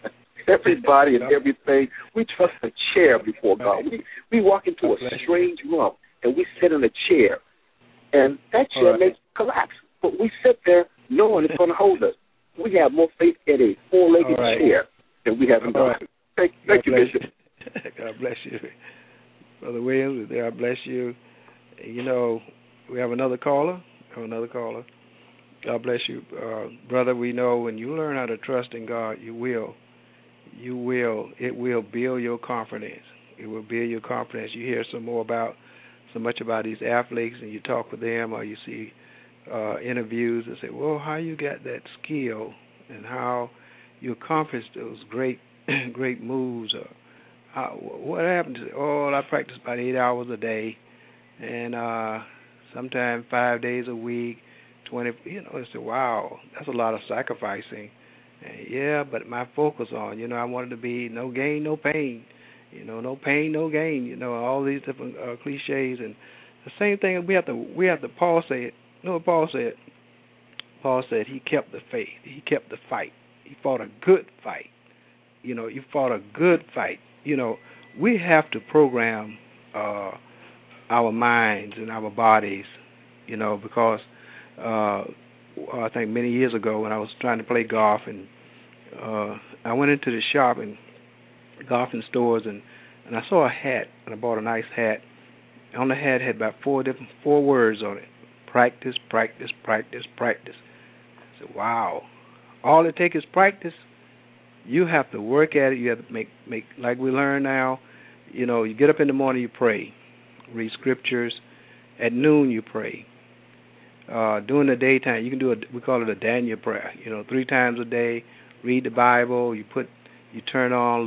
Everybody and everything. We trust a chair before God. We, we walk into a strange room, and we sit in a chair, and that chair right. may collapse, but we sit there knowing it's going to hold us. We have more faith in a four-legged right. chair than we have in God. Right. Thank, thank you, Bishop. God bless you. Brother Williams, God bless you. You know, we have another caller. We have another caller. God bless you. Uh, brother, we know when you learn how to trust in God, you will. You will. It will build your confidence. It will build your confidence. You hear some more about, so much about these athletes, and you talk with them, or you see uh, interviews and say, well, how you got that skill and how you accomplished those great, great moves. Or how, what happened to, oh, I practice about eight hours a day, and uh, sometimes five days a week, twenty, you know, it's a, wow, that's a lot of sacrificing. And yeah, but my focus on, you know, I wanted to be no gain, no pain, you know, no pain, no gain, you know, all these different uh, cliches. And the same thing, we have to, we have to, Paul said, you know what Paul said? Paul said he kept the faith. He kept the fight. He fought a good fight. You know, you fought a good fight. You know, we have to program uh, our minds and our bodies, you know, because uh, I think many years ago when I was trying to play golf, and uh, I went into the shop and golfing stores, and, and I saw a hat, and I bought a nice hat. On the hat had about four different four words on it: practice, practice, practice, practice. I said, wow, all it takes is practice. You have to work at it. You have to make make like we learn now. You know, you get up in the morning, you pray, read scriptures. At noon, you pray. Uh, during the daytime, you can do a, we call it a Daniel prayer. You know, three times a day, read the Bible. You put, you turn on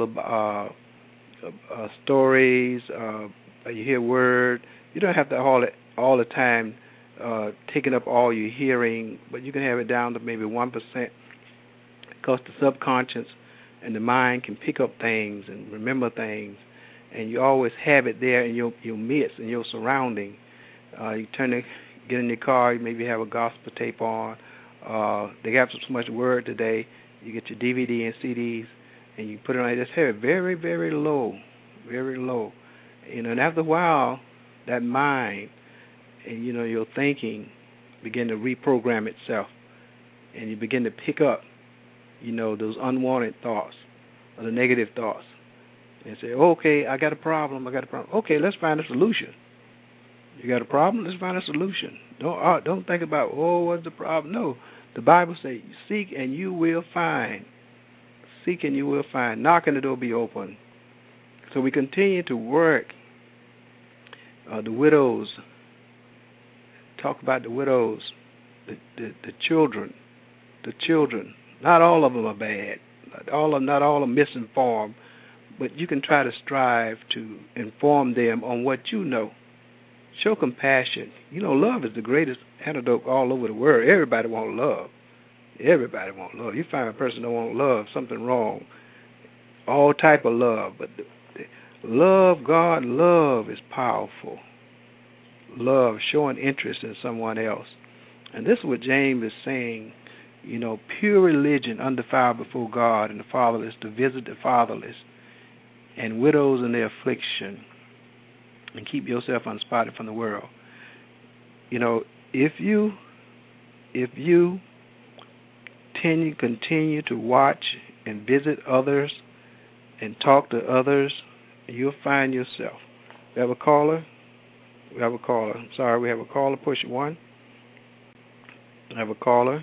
uh, uh, stories. Uh, you hear word. You don't have to all it all the time uh, taking up all your hearing, but you can have it down to maybe one percent, because the subconscious and the mind can pick up things and remember things, and you always have it there in your your midst, in your surrounding. Uh, you turn the Get in your car, you maybe have a gospel tape on. Uh, they got so much word today. You get your D V D and C Ds, and you put it on. Just have it very, very low, very low. You know, and after a while, that mind and, you know, your thinking begin to reprogram itself, and you begin to pick up, you know, those unwanted thoughts or the negative thoughts, and say, okay, I got a problem. I got a problem. Okay, let's find a solution. You got a problem? Let's find a solution. Don't uh, don't think about, oh, what's the problem? No. The Bible says, seek and you will find. Seek and you will find. Knock and the door will be open. So we continue to work. Uh, the widows. Talk about the widows. The, the the children. The children. Not all of them are bad. Not all of, not all are misinformed. But you can try to strive to inform them on what you know. Show compassion. You know, love is the greatest antidote all over the world. Everybody wants love. Everybody wants love. You find a person that wants love, something wrong. All type of love. But the, the love, God, love is powerful. Love, showing interest in someone else. And this is what James is saying. You know, pure religion undefiled before God and the fatherless, to visit the fatherless and widows in their affliction, and keep yourself unspotted from the world. You know, if you if you continue, continue to watch and visit others and talk to others, you'll find yourself. We have a caller. We have a caller. I'm sorry, we have a caller. Push one. I have a caller.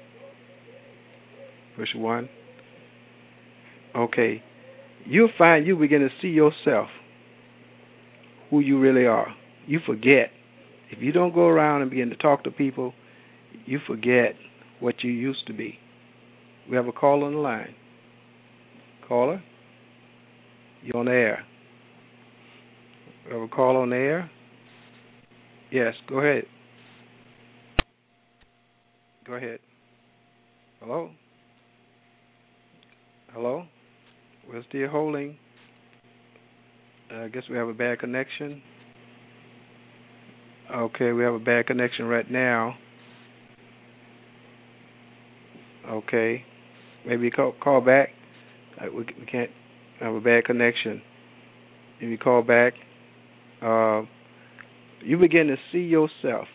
Push one. Okay. You'll find you begin to see yourself, who you really are. You forget. If you don't go around and begin to talk to people, you forget what you used to be. We have a caller on the line. Caller, you're on the air. We have a call on the air. Yes, go ahead. Go ahead. Hello? Hello? We're still holding. Uh, I guess we have a bad connection. Okay, we have a bad connection right now. Okay. Maybe call, call back. Uh, we, we can't have a bad connection. If you call back, uh, you begin to see yourself,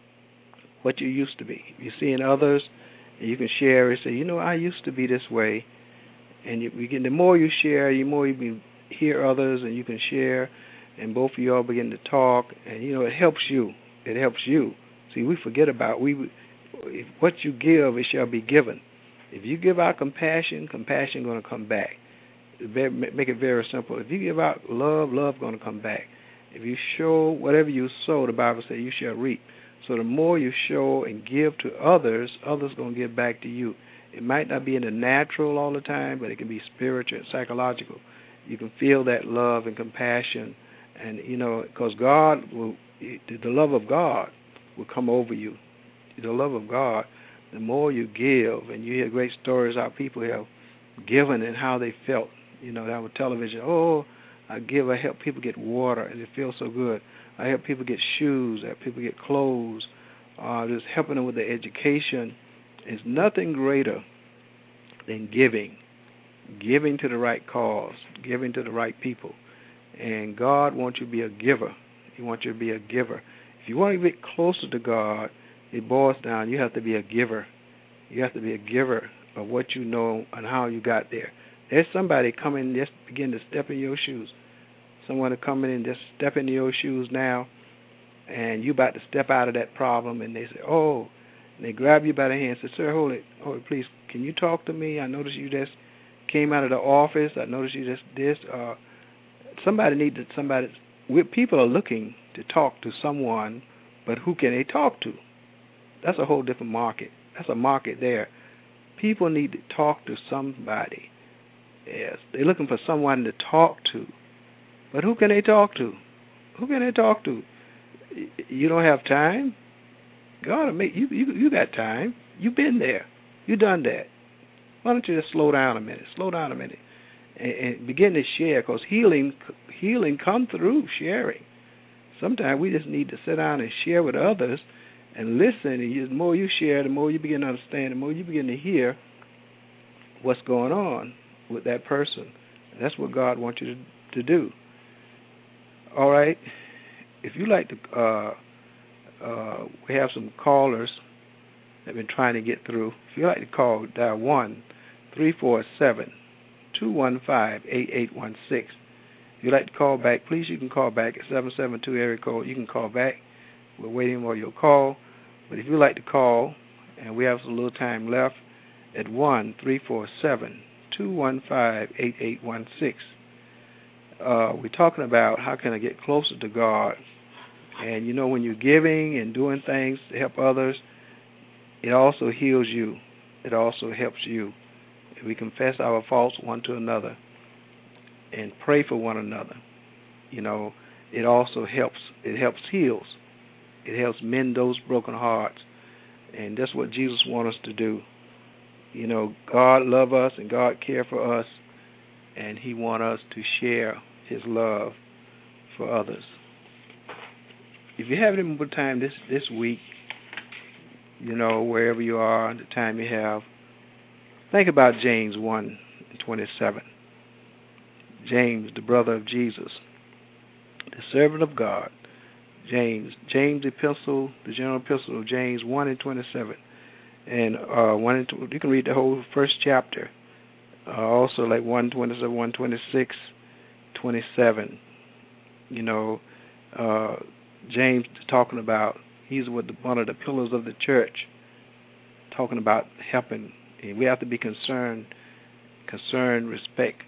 what you used to be. You're seeing others, and you can share and say, you know, I used to be this way. And you begin, the more you share, the more you can hear others, and you can share, and both of you all begin to talk, and, you know, it helps you. It helps you. See, we forget about, we if what you give, it shall be given. If you give out compassion, compassion going to come back. Make it very simple. If you give out love, love going to come back. If you show whatever you sow, the Bible says you shall reap. So the more you show and give to others, others going to give back to you. It might not be in the natural all the time, but it can be spiritual and psychological. You can feel that love and compassion, and, you know, because God will, the love of God will come over you. The love of God, the more you give, and you hear great stories how people have given and how they felt. You know, that was television. Oh, I give, I help people get water, and it feels so good. I help people get shoes, I help people get clothes, uh, just helping them with their education. There's nothing greater than giving, giving to the right cause, giving to the right people. And God wants you to be a giver. He wants you to be a giver. If you want to get closer to God, it boils down, you have to be a giver. You have to be a giver of what you know and how you got there. There's somebody coming, just begin to step in your shoes. Someone to come in and just step into your shoes now, and you about to step out of that problem, and they say, oh, and they grab you by the hand and say, sir, hold it, hold it, please, can you talk to me? I noticed you just came out of the office. I noticed you just this. Uh, somebody needs to, somebody, people are looking to talk to someone, but who can they talk to? That's a whole different market. That's a market there. People need to talk to somebody. Yes, they're looking for someone to talk to. But who can they talk to? Who can they talk to? You don't have time? God, make you you you got time. You've been there. You done that. Why don't you just slow down a minute? Slow down a minute, and, and begin to share. Because healing healing comes through sharing. Sometimes we just need to sit down and share with others, and listen. And you, the more you share, the more you begin to understand. The more you begin to hear what's going on with that person. And that's what God wants you to, to do. All right. If you like to, uh, uh, we have some callers that have been trying to get through. If you like to call, dial one three four seven two one five eight eight one six. If you'd like to call back, please, you can call back at seven seven two area code. You can call back. We're waiting for your call. But if you'd like to call, and we have a little time left, at one three four seven two one five eight eight one six. Uh, we're talking about how can I get closer to God. And, you know, when you're giving and doing things to help others, it also heals you. It also helps you. We confess our faults one to another and pray for one another. You know, it also helps. It helps heals. It helps mend those broken hearts. And that's what Jesus wants us to do. You know, God loves us and God cares for us, and He wants us to share His love for others. If you have any more time this, this week, you know, wherever you are, the time you have, think about James one and twenty-seven. James, the brother of Jesus, the servant of God. James, James epistle, the general epistle of James one and twenty-seven. And uh, one and two, you can read the whole first chapter. Uh, also, like one twenty-seven, one twenty-six, twenty-seven. You know, uh, James talking about, he's with the, one of the pillars of the church, talking about helping. And we have to be concerned, concerned, respect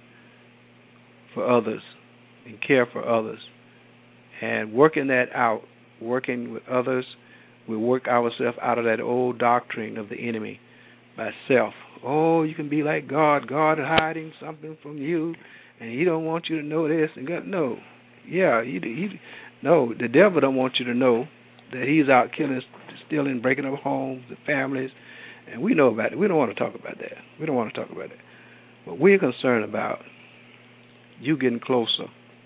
for others, and care for others. And working that out, working with others, we work ourselves out of that old doctrine of the enemy by self. Oh, you can be like God. God is hiding something from you, and He don't want you to know this. And God, no, Yeah, he, he, no, the devil don't want you to know that he's out killing, stealing, breaking up homes, the families, and we know about it. We don't want to talk about that. We don't want to talk about that. But we're concerned about you getting closer.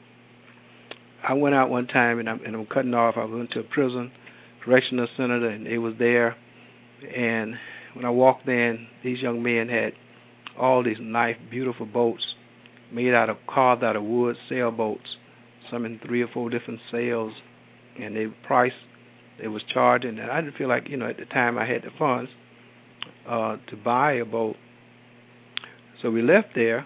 I went out one time, and I'm, and I'm cutting off. I went to a prison, correctional center, and they was there. And when I walked in, these young men had all these nice, beautiful boats made out of, carved out of wood, sailboats, some in three or four different sails, and they price they was charging. And I didn't feel like, you know, at the time I had the funds uh, to buy a boat. So we left there,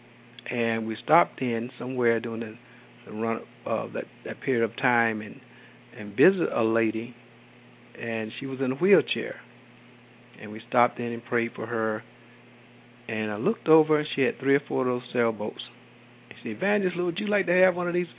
and we stopped in somewhere during the, the run of that, that period of time and, and visited a lady, and she was in a wheelchair. And we stopped in and prayed for her. And I looked over, and she had three or four of those sailboats. She said, Evangelist, would you like to have one of these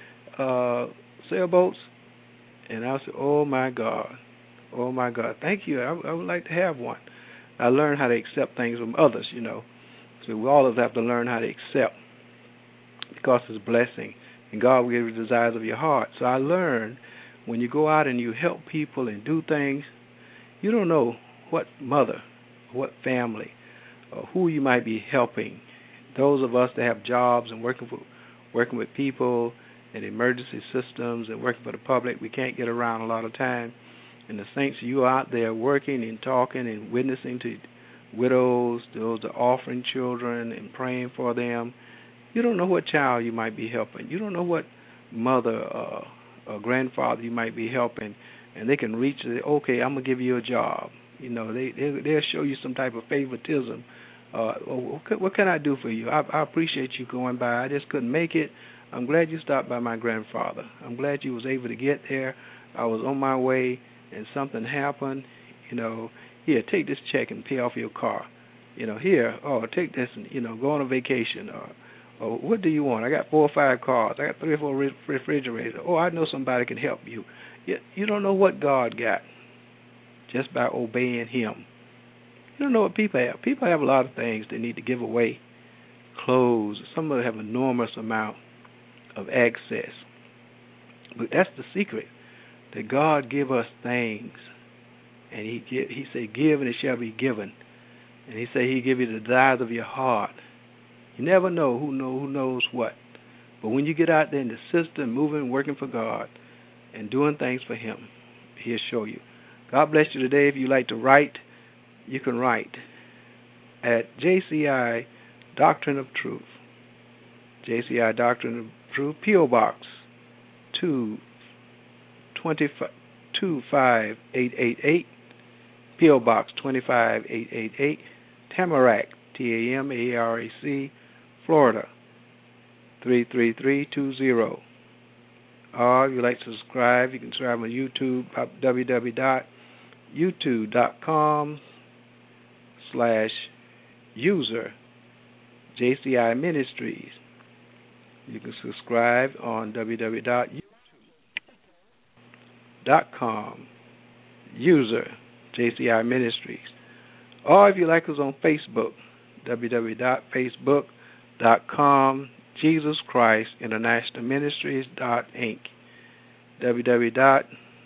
uh, sailboats? And I said, oh, my God. Oh, my God. Thank you. I, I would like to have one. I learned how to accept things from others, you know. So we all of us have to learn how to accept because it's a blessing. And God will give you the desires of your heart. So I learned when you go out and you help people and do things, you don't know what mother, what family, or who you might be helping. Those of us that have jobs and working for, working with people in emergency systems and working for the public, we can't get around a lot of time. And the saints, you are out there working and talking and witnessing to widows, those that are offering children and praying for them. You don't know what child you might be helping. You don't know what mother uh, or grandfather you might be helping, and they can reach and say, okay, I'm going to give you a job. You know, they, they, they'll show you some type of favoritism. Uh, what, can, what can I do for you? I, I appreciate you going by. I just couldn't make it. I'm glad you stopped by my grandfather. I'm glad you was able to get there. I was on my way, and something happened. You know, here, take this check and pay off your car. You know, here, oh, take this and, you know, go on a vacation. Or, or what do you want? I got four or five cars. I got three or four re- refrigerators. Oh, I know somebody can help you. You, you don't know what God got just by obeying him. You don't know what people have. People have a lot of things they need to give away. Clothes. Some of them have an enormous amount of access. But that's the secret, that God give us things. And he give, he said, give and it shall be given. And he said he give you the desires of your heart. You never know who know who knows what. But when you get out there in the system, moving, working for God, and doing things for him, he'll show you. God bless you today. If you like to write, you can write at J C I Doctrine of Truth. J C I Doctrine of Truth, P O Box two five eight eight eight, P O Box two five eight eight eight, Tamarac, T A M A R A C, Florida, three three three two zero. Or if you'd like to subscribe, you can subscribe on YouTube, w w w dot youtube dot com slash user J C I Ministries. You can subscribe on w w w dot youtube dot com user J C I Ministries. Or if you like us on Facebook, w w w dot facebook dot com Jesus Christ International Ministries dot inc, w w w dot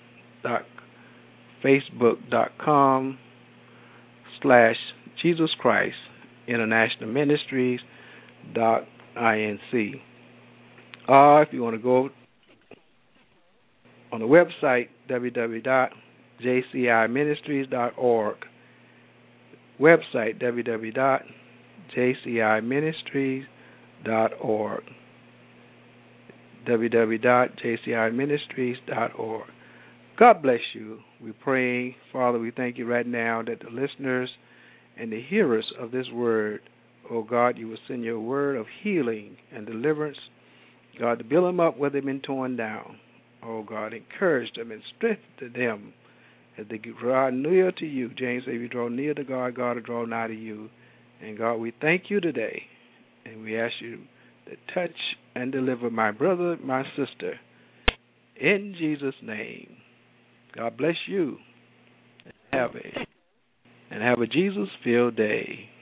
facebook dot com slash Jesus Christ International Ministries dot inc. Or if you want to go on the website, w w w dot j c i ministries dot org. Website, w w w dot j c i ministries dot org. w w w dot j c i ministries dot org. God bless you. We pray, Father, we thank you right now that the listeners and the hearers of this word, oh God, you will send your word of healing and deliverance, God, to build them up where they've been torn down. Oh God, encourage them and strengthen them as they draw near to you. James said, if you draw near to God, God will draw nigh to you. And God, we thank you today, and we ask you to touch and deliver my brother, my sister, in Jesus' name. God bless you, and have a, and have a Jesus-filled day.